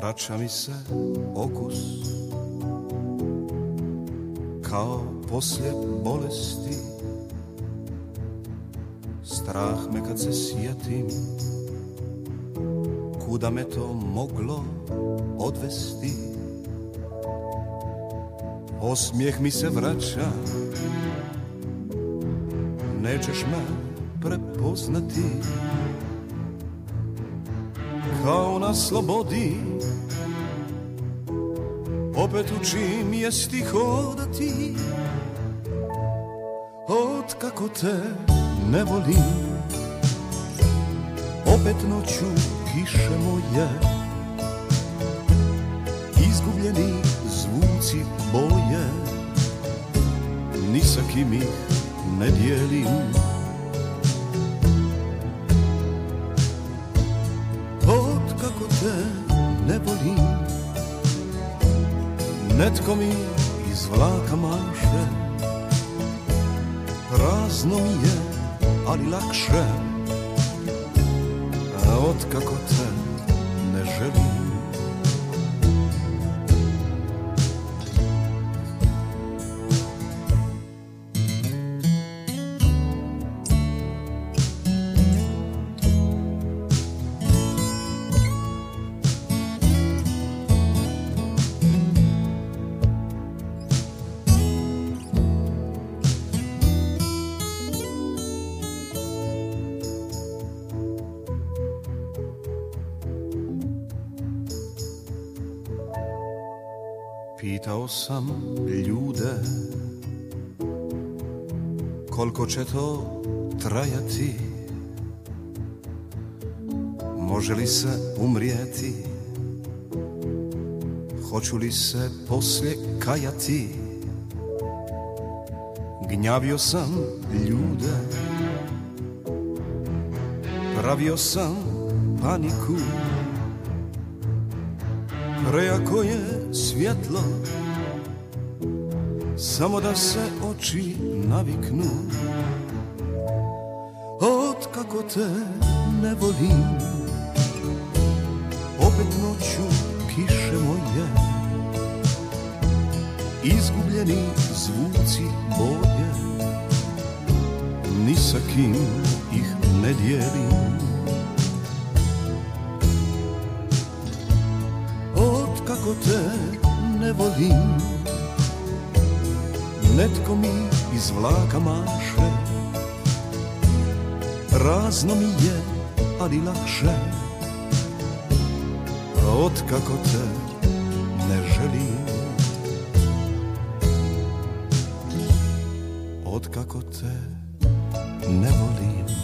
Vraća mi se okus kao poslije bolesti. Strah me kad se sjetim, kuda me to moglo odvesti. Osmijeh mi se vraća, nećeš me prepoznati. Kao na slobodi, opet učim jesti hodati. Od kako te ne volim, opet noću kiše moje. Izgubljeni zvuci boje, ni sa kim ih ne dijelim. Od kako te ne volim, netko mi iz vlaka maše. Prazno mi je, ali lakše, a od kako te ne želim. Pitao sam ljude, koliko će to trajati, može li se umrijeti, hoću li se poslije kajati. Gnjavio sam ljude, pravio sam paniku. Prejako je svjetlo, samo da se oči naviknu. Od kako te ne volim, opet noću kiše moje. Izgubljeni zvuci boje, ni sa kim ih ne dijelim. Kako te ne volim, netko mi iz vlaka maše. Prazno mi je, ali lakše, od kako te ne želim. Od kako te ne volim.